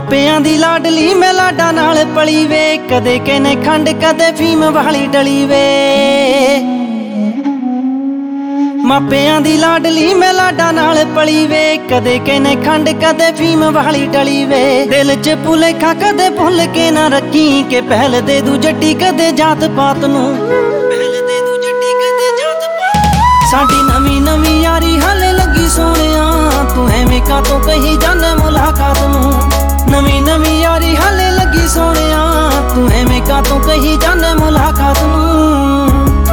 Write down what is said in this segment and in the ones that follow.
ਮਾਪਿਆਂ ਦੀ ਲਾਡਲੀ ਮੈਂ ਲਾਡਾ ਨਾਲ ਪਲੀ ਵੇ, ਕਦੇ ਕਹਿੰਨੇ ਖੰਡ ਕਦੇ ਫੀਮ ਵਾਲੀ ਡਲੀ ਵੇ। ਮਾਪਿਆਂ ਦੀ ਲਾਡਲੀ ਮੈਂ ਲਾਡਾ ਨਾਲ ਪਲੀ ਵੇ, ਕਦੇ ਕਹਿੰਨੇ ਖੰਡ ਕਦੇ ਫੀਮ ਵਾਲੀ ਡਲੀ ਵੇ। ਦਿਲ 'ਚ ਭੁਲੇਖਾ ਕਦੇ ਭੁੱਲ ਕੇ ਨਾ ਰੱਖੀ, ਕਿ ਪਹਿਲ ਦੇ ਦੂ ਜੱਟੀ ਕਦੇ ਜਾਤ ਪਾਤ ਨੂੰ। ਸਾਡੀ ਨਵੀਂ ਨਵੀਂ ਯਾਰੀ ਹਾਲੇ ਲੱਗੀ ਸੋਹਣਿਆ, ਤੂੰ ਐਵੇਂ ਕਾਤੋਂ ਕਹੀ ਜਾਨੇ ਮੁਲਾਕਾਤ ਨੂੰ। ਨਵੀਂ ਨਵੀਂ ਯਾਰੀ ਹਾਲੇ ਲੱਗੀ ਸੋਹਣਿਆ, ਤੂੰ ਐਵੇਂ ਕਾਤੋਂ ਕਹੀ ਜਾਨੇ ਮੁਲਾਕਾਤ ਨੂੰ।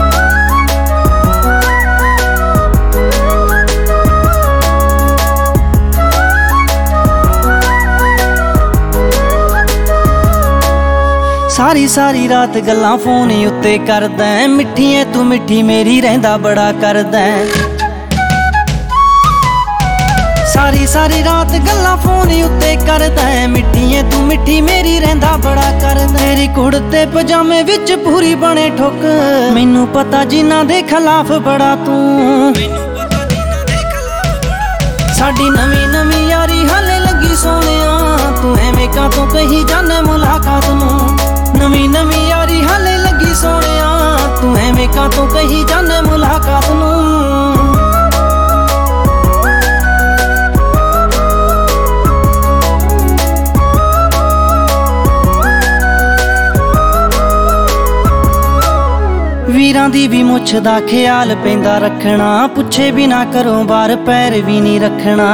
ਸਾਰੀ ਸਾਰੀ ਰਾਤ ਗੱਲਾਂ ਫੋਨ ਉੱਤੇ ਕਰਦਾ, ਮਿੱਠੀਏ ਤੂੰ ਮਿੱਠੀ ਮੇਰੀ ਰਹਿੰਦਾ ਬੜਾ ਕਰਦਾ। ਸਾਰੀ ਸਾਰੀ ਰਾਤ ਗੱਲਾਂ ਫੋਨ ਉੱਤੇ ਕਰਦਾ, ਮਿੱਠੀਏ ਤੂੰ ਮਿੱਠੀ ਮੇਰੀ ਰਹਿੰਦਾ ਬੜਾ ਕਰਦਾ। ਤੇਰੀ ਕੁੜਤੇ ਪਜਾਮੇ ਵਿੱਚ ਪੂਰੀ ਬਣੇ ਠੁੱਕ, ਮੈਨੂੰ ਪਤਾ ਜਿਨ੍ਹਾਂ ਦੇ ਖਿਲਾਫ ਬੜਾ ਤੂੰ। ਸਾਡੀ ਨਵੀਂ ਨਵੀਂ ਯਾਰੀ ਹਾਲੇ ਲੱਗੀ ਸੋਹਣਿਆ, ਤੂੰ ਐਵੇਂ ਕਾਤੋਂ ਕਹੀ ਜਾਨੇ ਮੁਲਾਕਾਤ ਨੂੰ। ਨਵੀਂ ਨਵੀਂ ਯਾਰੀ ਹਾਲੇ ਲੱਗੀ ਸੋਹਣਿਆ, ਤੂੰ ਐਵੇਂ ਕਾਤੋਂ ਕਹੀ ਜਾਨੇ ਮੁਲਾਕਾਤ ਨੂੰ। ਵੀਰਾਂ ਦੀ ਵੀ ਮੁੱਛ ਦਾ ਖਿਆਲ ਪੈਂਦਾ ਰੱਖਣਾ, ਪੁੱਛੇ ਬਿਨਾ ਘਰੋਂ ਬਾਹਰ ਪੈਰ ਵੀ ਨਹੀਂ ਰੱਖਣਾ।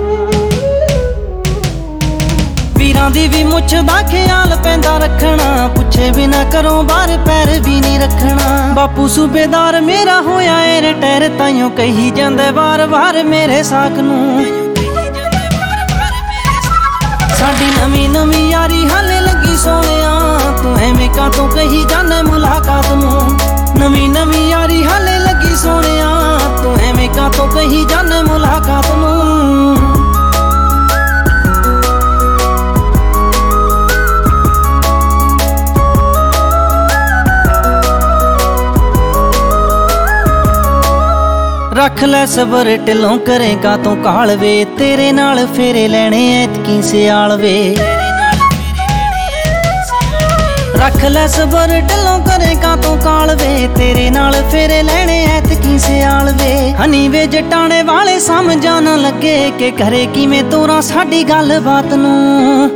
ਵੀਰਾਂ ਦੀ ਵੀ ਮੁੱਛ ਦਾ ਖਿਆਲ ਪੈਂਦਾ ਰੱਖਣਾ, ਪੁੱਛੇ ਬਿਨਾ ਘਰੋਂ ਬਾਹਰ ਪੈਰ ਵੀ ਨਹੀਂ ਰੱਖਣਾ। ਬਾਪੂ ਸੂਬੇਦਾਰ ਮੇਰਾ ਹੋਇਆ ਏ ਰਿਟਾਇਰ, ਤਾਈਓ ਕਹੀ ਜਾਂਦੇ ਵਾਰ-ਵਾਰ ਮੇਰੇ ਸਾਕ ਨੂੰ। ਸਾਡੀ ਨਵੀਂ ਨਵੀਂ ਯਾਰੀ ਹਾਲੇ ਲੱਗੀ ਸੋਹਣਿਆ, ਤੂੰ ਐਵੇਂ ਕਾਤੋਂ ਕਹੀ ਜਾਨੇ ਮੁਲਾਕਾਤ ਨੂੰ। ਨਵੀਂ ਨਵੀਂ ਯਾਰੀ ਹਾਲੇ ਲੱਗੀ ਸੋਹਣਿਆ, ਤੂੰ ਐਵੇਂ ਕਾਤੋਂ ਕਹੀ ਜਾਨੇ ਮੁਲਾਕਾਤ ਨੂੰ। ਰੱਖ ਲੈ ਸਬਰ ਢਿੱਲੋਂ ਕਰੇ ਕਾਤੋਂ ਕਾਲ ਵੇ, ਤੇਰੇ ਨਾਲ ਫੇਰੇ ਲੈਣੇ ਐਤਕੀ ਸਿਆਲ ਵੇ। ਰੱਖ ਲੈ ਸਬਰ ਢਿੱਲੋਂ ਕਰੇ ਕਾਤੋਂ ਕਾਲ ਵੇ, ਤੇਰੇ ਨਾਲ ਫੇਰੇ ਲੈਣੇ ਐਤਕੀ ਸਿਆਲ ਵੇ। ਹਨੀ ਵੇ ਜਟਾਣੇ ਵਾਲੇ ਸਮਝਾ ਨਾ ਲੱਗੇ, ਕਿ ਕਰੇ ਕਿਵੇਂ ਤੋਰਾਂ ਸਾਡੀ ਗੱਲਬਾਤ ਨੂੰ।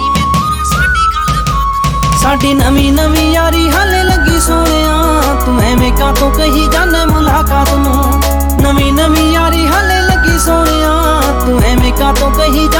ਸਾਡੀ ਨਵੀਂ ਨਵੀਂ ਯਾਰੀ ਹਾਲੇ ਲੱਗੀ ਸੋਹਣਿਆ, ਤੂੰ ਐਵੇਂ ਕਾਤੋਂ ਕਹੀ ਜਾਨੇ ਮੁਲਾਕਾਤ ਨੂੰ। ਨਵੀਂ ਨਵੀਂ ਯਾਰੀ ਹਾਲੇ ਲੱਗੀ ਸੋਹਣਿਆ, ਤੂੰ ਐਵੇਂ ਕਾਤੋਂ ਕਹੀ